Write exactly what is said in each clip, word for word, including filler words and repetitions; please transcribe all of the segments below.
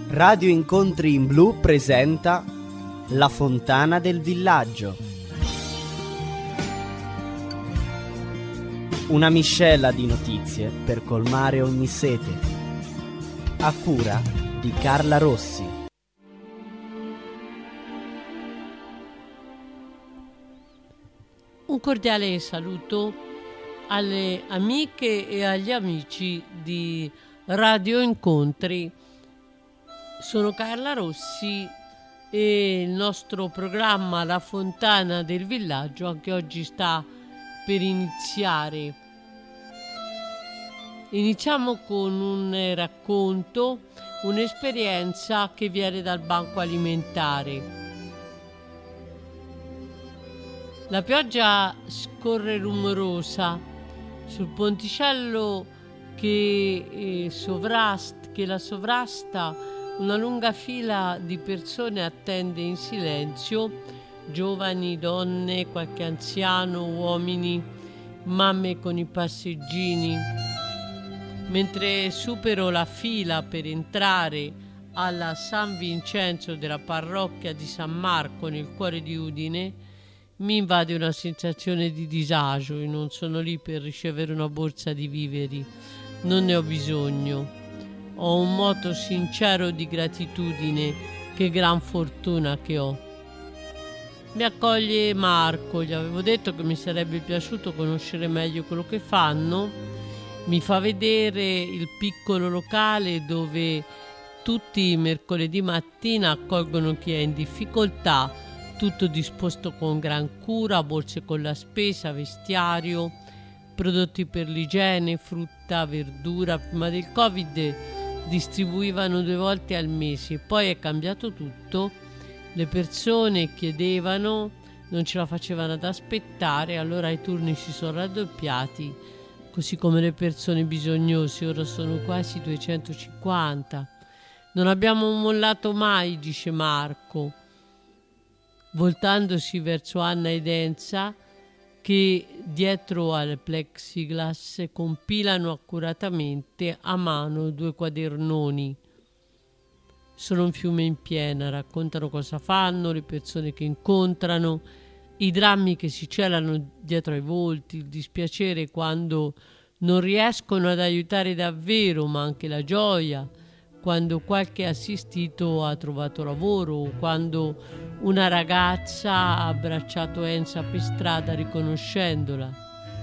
Radio Incontri in Blu presenta La Fontana del Villaggio. Una miscela di notizie per colmare ogni sete. A cura di Carla Rossi. Un cordiale saluto alle amiche e agli amici di Radio Incontri. Sono Carla Rossi e il nostro programma La Fontana del Villaggio anche oggi sta per iniziare. Iniziamo con un racconto, un'esperienza che viene dal banco alimentare. La pioggia scorre rumorosa sul ponticello che, eh, sovrast- che la sovrasta. Una lunga fila di persone attende in silenzio, giovani, donne, qualche anziano, uomini, mamme con i passeggini. Mentre supero la fila per entrare alla San Vincenzo della parrocchia di San Marco nel cuore di Udine, mi invade una sensazione di disagio. Io non sono lì per ricevere una borsa di viveri, non ne ho bisogno. Ho un moto sincero di gratitudine, che gran fortuna che ho. Mi accoglie Marco, gli avevo detto che mi sarebbe piaciuto conoscere meglio quello che fanno. Mi fa vedere il piccolo locale dove tutti i mercoledì mattina accolgono chi è in difficoltà, tutto disposto con gran cura, borse con la spesa, vestiario, prodotti per l'igiene, frutta, verdura. Prima del Covid distribuivano due volte al mese, poi è cambiato tutto. Le persone chiedevano, non ce la facevano ad aspettare, allora i turni si sono raddoppiati, così come le persone bisognose. Ora sono quasi duecentocinquanta. Non abbiamo mollato mai, dice Marco, voltandosi verso Anna ed Enza, che dietro al plexiglass compilano accuratamente a mano due quadernoni. Sono un fiume in piena, raccontano cosa fanno, le persone che incontrano, i drammi che si celano dietro ai volti, il dispiacere quando non riescono ad aiutare davvero, ma anche la gioia quando qualche assistito ha trovato lavoro, o quando una ragazza ha abbracciato Enza per strada riconoscendola.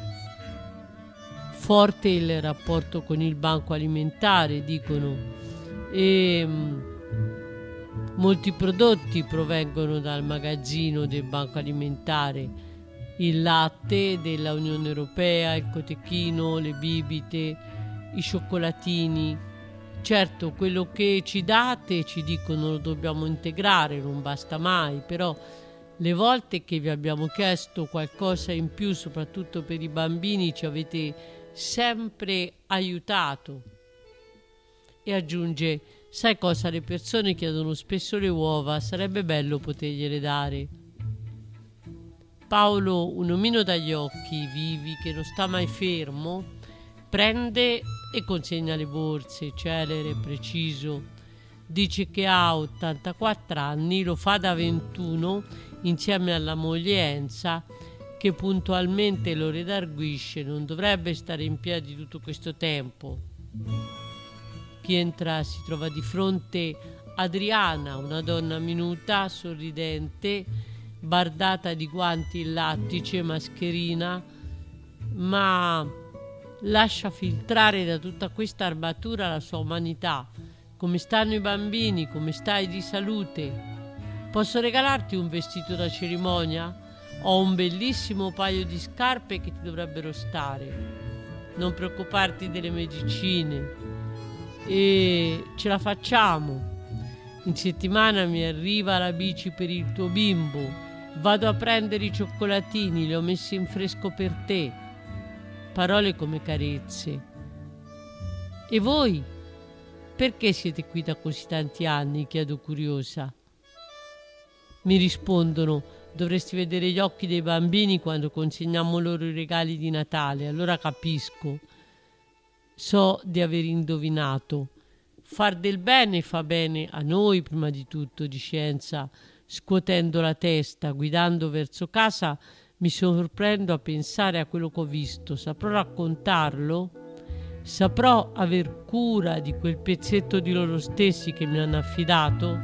Forte il rapporto con il banco alimentare, dicono, e mh, molti prodotti provengono dal magazzino del banco alimentare: il latte della Unione Europea, il cotechino, le bibite, i cioccolatini. Certo, quello che ci date, ci dicono, lo dobbiamo integrare, non basta mai, però le volte che vi abbiamo chiesto qualcosa in più, soprattutto per i bambini, ci avete sempre aiutato. E aggiunge: sai cosa, le persone chiedono spesso le uova, sarebbe bello potergliele dare. Paolo, un omino dagli occhi vivi che non sta mai fermo, prende e consegna le borse, celere, preciso. Dice che ha ottantaquattro anni, lo fa da ventuno insieme alla moglie Enza, che puntualmente lo redarguisce: non dovrebbe stare in piedi tutto questo tempo. Chi entra si trova di fronte Adriana, una donna minuta, sorridente, bardata di guanti in lattice, mascherina, ma lascia filtrare da tutta questa armatura la sua umanità. Come stanno i bambini? Come stai di salute? Posso regalarti un vestito da cerimonia? Ho un bellissimo paio di scarpe che ti dovrebbero stare. Non preoccuparti delle medicine. E ce la facciamo. In settimana mi arriva la bici per il tuo bimbo. Vado a prendere i cioccolatini, li ho messi in fresco per te. Parole come carezze. E voi? Perché siete qui da così tanti anni? Chiedo curiosa. Mi rispondono: dovresti vedere gli occhi dei bambini quando consegniamo loro i regali di Natale, allora capisco. So di aver indovinato. far del bene fa bene a noi prima di tutto, di Scienza. Scuotendo la testa, guidando verso casa, mi sorprendo a pensare a quello che ho visto. Saprò raccontarlo? Saprò aver cura di quel pezzetto di loro stessi che mi hanno affidato?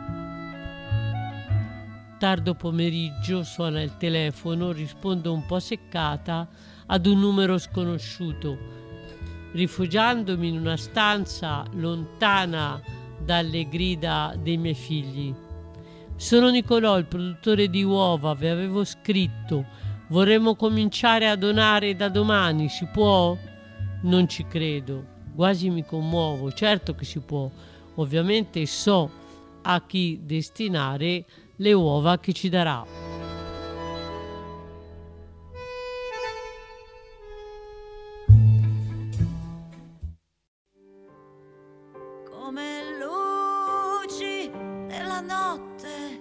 Tardo pomeriggio suona il telefono, rispondo un po' seccata ad un numero sconosciuto. Rifugiandomi in una stanza lontana dalle grida dei miei figli. Sono Nicolò, il produttore di uova, vi avevo scritto. Vorremmo cominciare a donare da domani, si può? Non ci credo, quasi mi commuovo. Certo che si può. Ovviamente so a chi destinare le uova che ci darà. Come luci nella notte,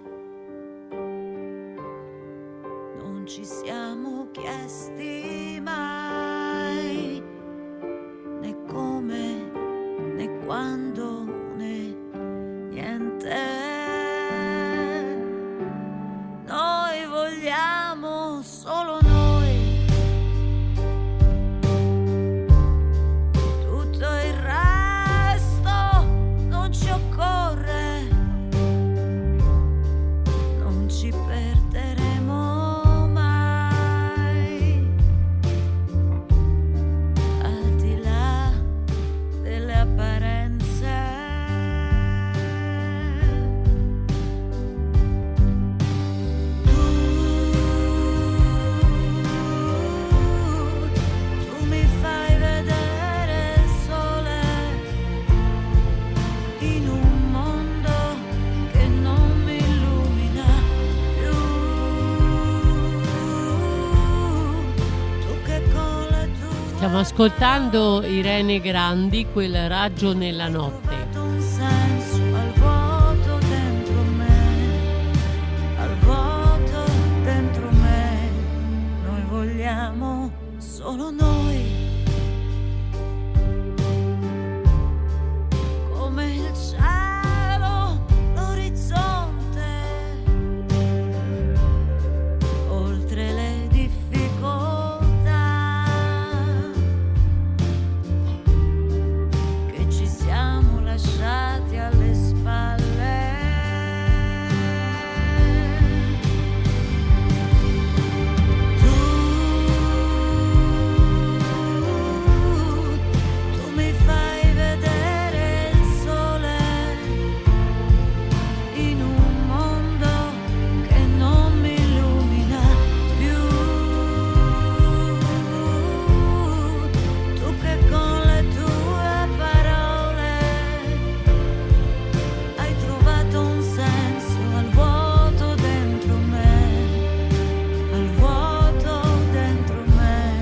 non ci siamo chiesti mai né come né quando né niente. Noi vogliamo solo noi, tutto il resto non ci occorre, non ci perderemo mai, al di là delle apparenze. Tu mi fai vedere il sole in un mondo che non mi illumina più. Tu che con le tue Stiamo ascoltando Irene Grandi, Quel raggio nella notte. dato un senso al vuoto dentro me, al vuoto dentro me. Noi vogliamo solo noi, come il cielo, l'orizzonte, oltre le difficoltà che ci siamo lasciati alle spalle. Tu, tu mi fai vedere il sole in un mondo che non mi illumina più. Tu che con le tue parole hai trovato un senso al vuoto dentro me, al vuoto dentro me.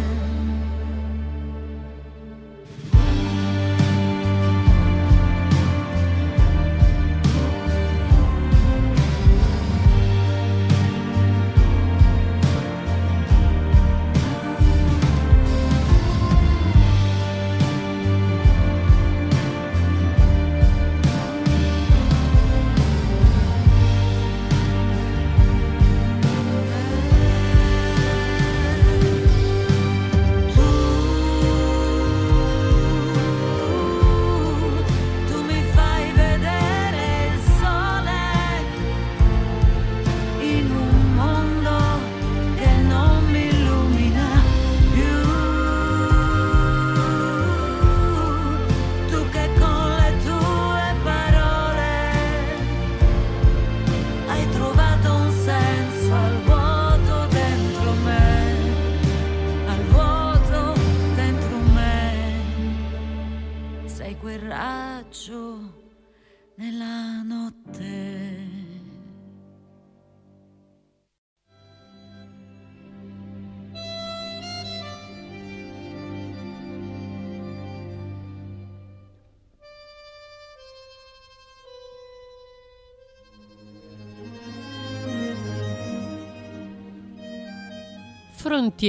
Tu, tu mi fai vedere il sole in un mondo che non mi illumina più. Tu che con le tue parole hai trovato un senso al vuoto dentro me, al vuoto dentro me. Sei quel raggio nella notte.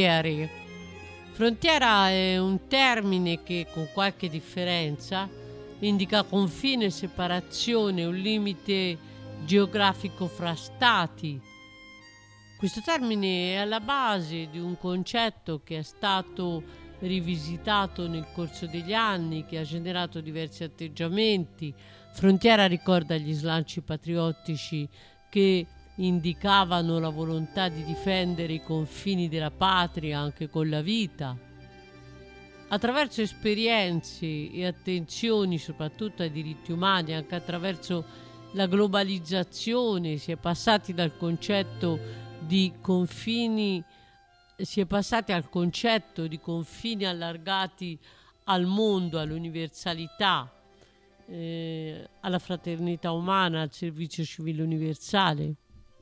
Frontiere. Frontiera è un termine che, con qualche differenza, indica confine, separazione, un limite geografico fra stati. Questo termine è alla base di un concetto che è stato rivisitato nel corso degli anni, che ha generato diversi atteggiamenti. Frontiera ricorda gli slanci patriottici che indicavano la volontà di difendere i confini della patria anche con la vita. Attraverso esperienze e attenzioni soprattutto ai diritti umani, anche attraverso la globalizzazione, si è passati dal concetto di confini, si è passati al concetto di confini allargati al mondo, all'universalità, eh, alla fraternità umana, al servizio civile universale.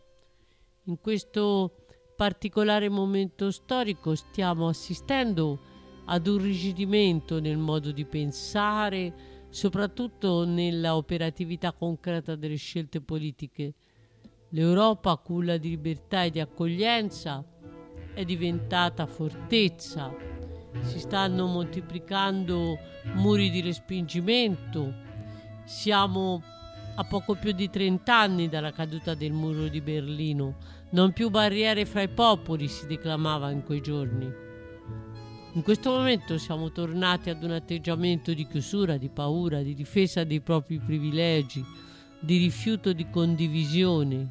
In questo particolare momento storico stiamo assistendo ad un rigidimento nel modo di pensare, soprattutto nella operatività concreta delle scelte politiche. L'Europa, culla di libertà e di accoglienza, è diventata fortezza. Si stanno moltiplicando muri di respingimento. Siamo a poco più di trent'anni dalla caduta del muro di Berlino. Non più barriere fra i popoli, si declamava in quei giorni. In questo momento siamo tornati ad un atteggiamento di chiusura, di paura, di difesa dei propri privilegi, di rifiuto di condivisione.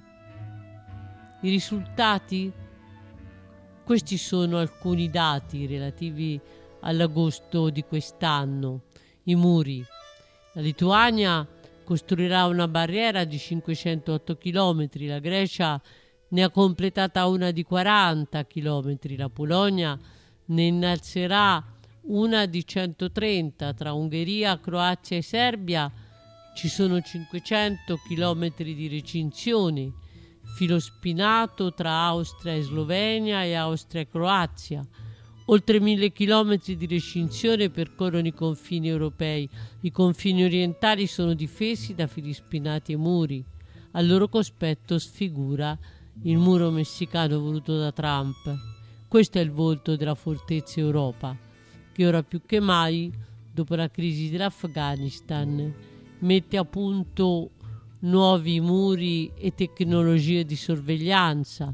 I risultati? Questi sono alcuni dati relativi all'agosto di quest'anno. I muri. La Lituania costruirà una barriera di cinquecentotto chilometri, la Grecia ne ha completata una di quaranta chilometri, la Polonia ne innalzerà una di centotrenta. Tra Ungheria, Croazia e Serbia ci sono cinquecento chilometri di recinzione, filo spinato tra Austria e Slovenia e Austria e Croazia. Oltre mille chilometri di recinzione percorrono i confini europei. I confini orientali sono difesi da fili spinati e muri. Al loro cospetto sfigura il muro messicano voluto da Trump. Questo è il volto della fortezza Europa, che ora più che mai, dopo la crisi dell'Afghanistan, mette a punto nuovi muri e tecnologie di sorveglianza.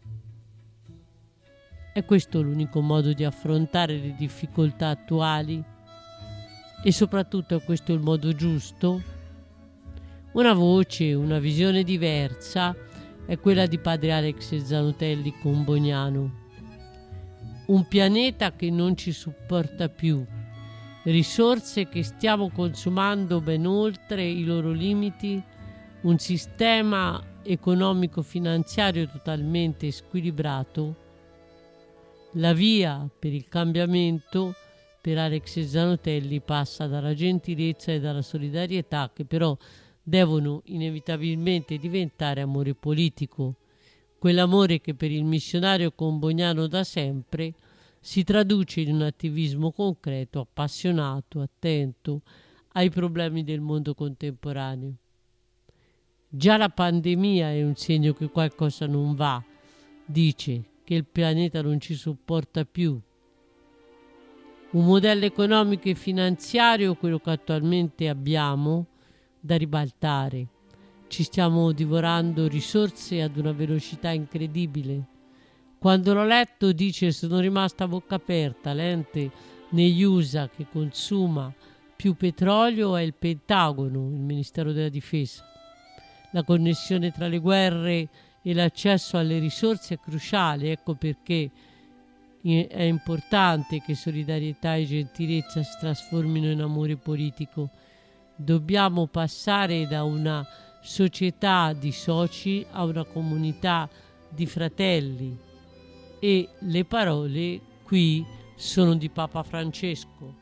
È questo l'unico modo di affrontare le difficoltà attuali? E soprattutto è questo il modo giusto? Una voce, una visione diversa è quella di padre Alex Zanotelli con Bognano. Un pianeta che non ci supporta più, risorse che stiamo consumando ben oltre i loro limiti, un sistema economico-finanziario totalmente squilibrato. La via per il cambiamento per Alex Zanotelli passa dalla gentilezza e dalla solidarietà, che però devono inevitabilmente diventare amore politico. Quell'amore che per il missionario Combognano da sempre si traduce in un attivismo concreto, appassionato, attento ai problemi del mondo contemporaneo. Già la pandemia è un segno che qualcosa non va, dice che il pianeta non ci sopporta più. Un modello economico e finanziario, quello che attualmente abbiamo, da ribaltare. Ci stiamo divorando risorse ad una velocità incredibile. Quando l'ho letto, dice, sono rimasta a bocca aperta. L'ente negli U S A che consuma più petrolio è il Pentagono, il Ministero della Difesa. La connessione tra le guerre e l'accesso alle risorse è cruciale, ecco perché è importante che solidarietà e gentilezza si trasformino in amore politico. Dobbiamo passare da una società di soci a una comunità di fratelli, e le parole qui sono di Papa Francesco.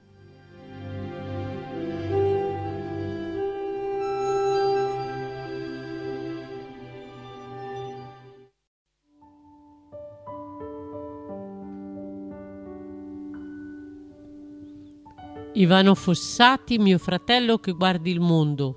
Ivano Fossati, mio fratello che guardi il mondo.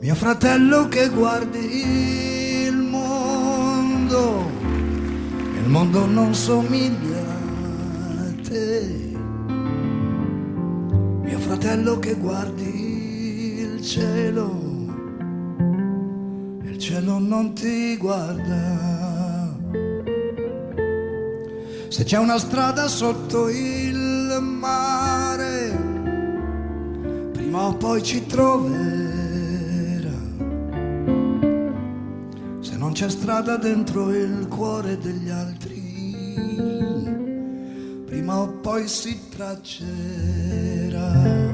Mio fratello che guardi il mondo, il mondo non somiglia a te. Mio fratello che guardi il cielo, il cielo non ti guarda. Se c'è una strada sotto il mare, prima o poi ci troverà. Se non c'è strada dentro il cuore degli altri, prima o poi si traccerà.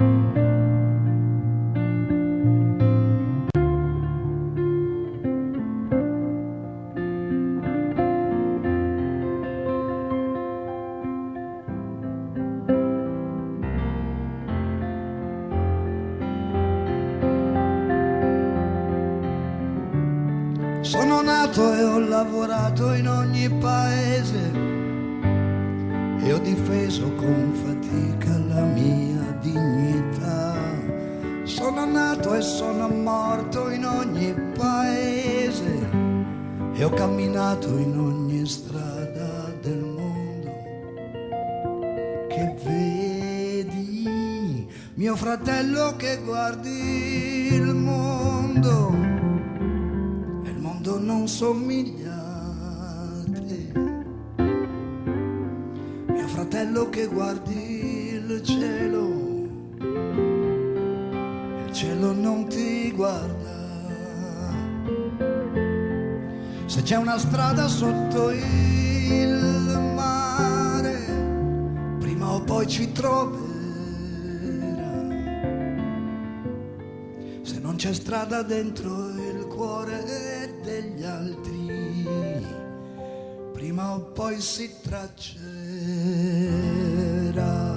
Sono nato e ho lavorato in ogni paese e ho difeso con fatica la mia dignità. Sono nato e sono morto in ogni paese e ho camminato in ogni strada del mondo che vedi. Mio fratello che guardi il mondo, non somiglia a te. Mio fratello che guardi il cielo, il cielo non ti guarda. Se c'è una strada sotto il mare, prima o poi ci troverà. Se non c'è strada dentro il cuore degli altri, prima o poi si traccerà.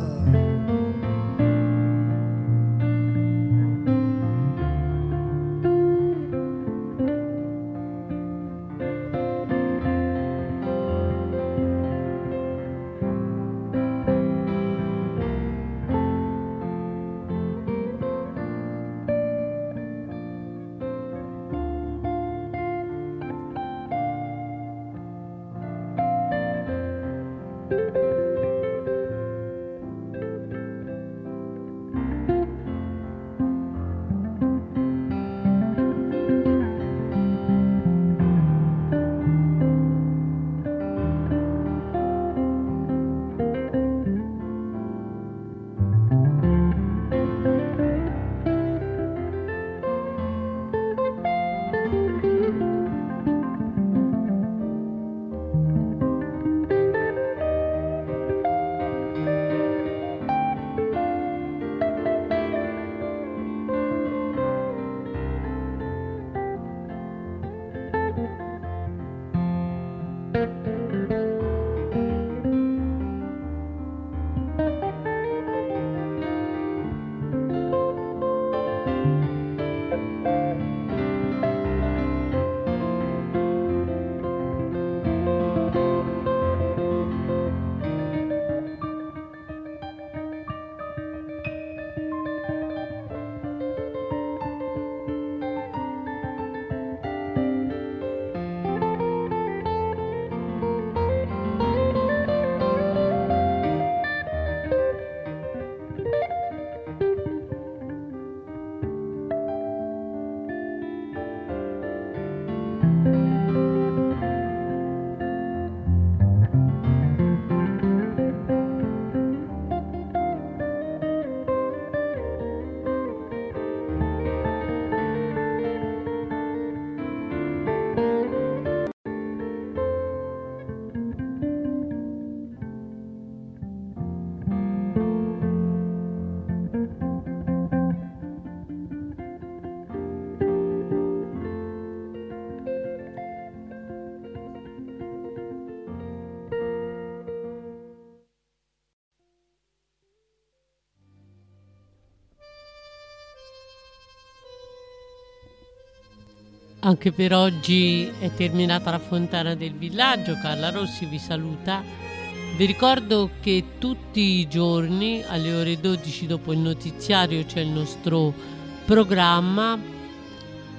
Anche per oggi è terminata la fontana del villaggio. Carla Rossi vi saluta. Vi ricordo che tutti i giorni alle ore dodici dopo il notiziario c'è il nostro programma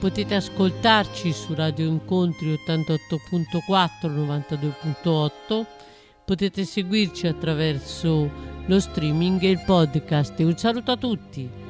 Potete ascoltarci su Radio Incontri ottantotto virgola quattro, novantadue virgola otto. Potete seguirci attraverso lo streaming e il podcast. E un saluto a tutti!